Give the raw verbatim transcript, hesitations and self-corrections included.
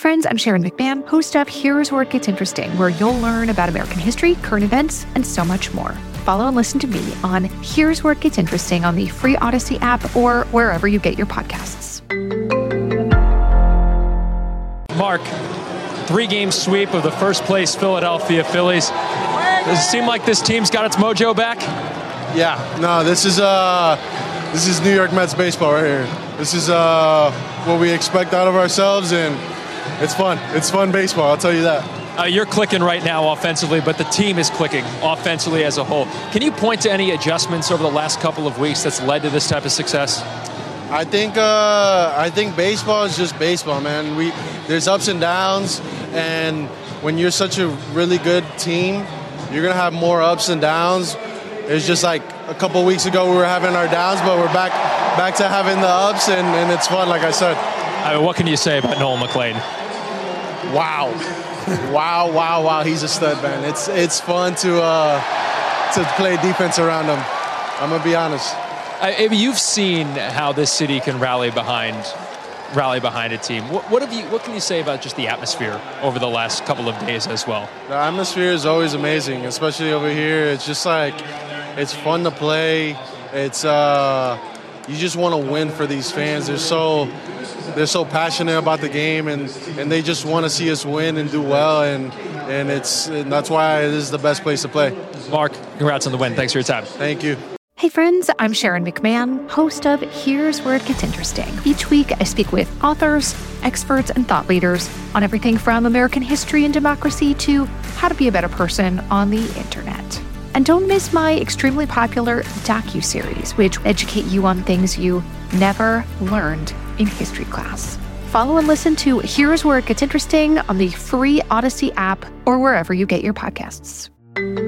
friends, I'm Sharon McMahon, host of Here's Where It Gets Interesting, where you'll learn about American history, current events, and so much more. Follow and listen to me on Here's Where It Gets Interesting on the free Odyssey app or wherever you get your podcasts. Mark, three-game sweep of the first-place Philadelphia Phillies. Does it seem like this team's got its mojo back? Yeah, no, this is uh, this is New York Mets baseball right here. This is uh, what we expect out of ourselves, and it's fun. It's fun baseball, I'll tell you that. Uh, you're clicking right now offensively, but the team is clicking offensively as a whole. Can you point to any adjustments over the last couple of weeks that's led to this type of success? I think uh, I think baseball is just baseball, man. We there's ups and downs, and when you're such a really good team, you're gonna have more ups and downs. It's just like a couple weeks ago we were having our downs, but we're back back to having the ups, and, and it's fun, like I said. I mean, what can you say about Noel McLean? Wow, wow, wow, wow! He's a stud, man. It's it's fun to uh, to play defense around him. I'm gonna be honest. I, you've seen how this city can rally behind rally behind a team. What, what have you? What can you say about just the atmosphere over the last couple of days as well? The atmosphere is always amazing, especially over here. It's just like it's fun to play. It's uh, you just want to win for these fans. They're so they're so passionate about the game, and, and they just want to see us win and do well. And and it's and that's why this is the best place to play. Mark, congrats on the win. Thanks for your time. Thank you. Hey friends, I'm Sharon McMahon, host of Here's Where It Gets Interesting. Each week, I speak with authors, experts, and thought leaders on everything from American history and democracy to how to be a better person on the internet. And don't miss my extremely popular docuseries, which educate you on things you never learned in history class. Follow and listen to Here's Where It Gets Interesting on the free Odyssey app or wherever you get your podcasts.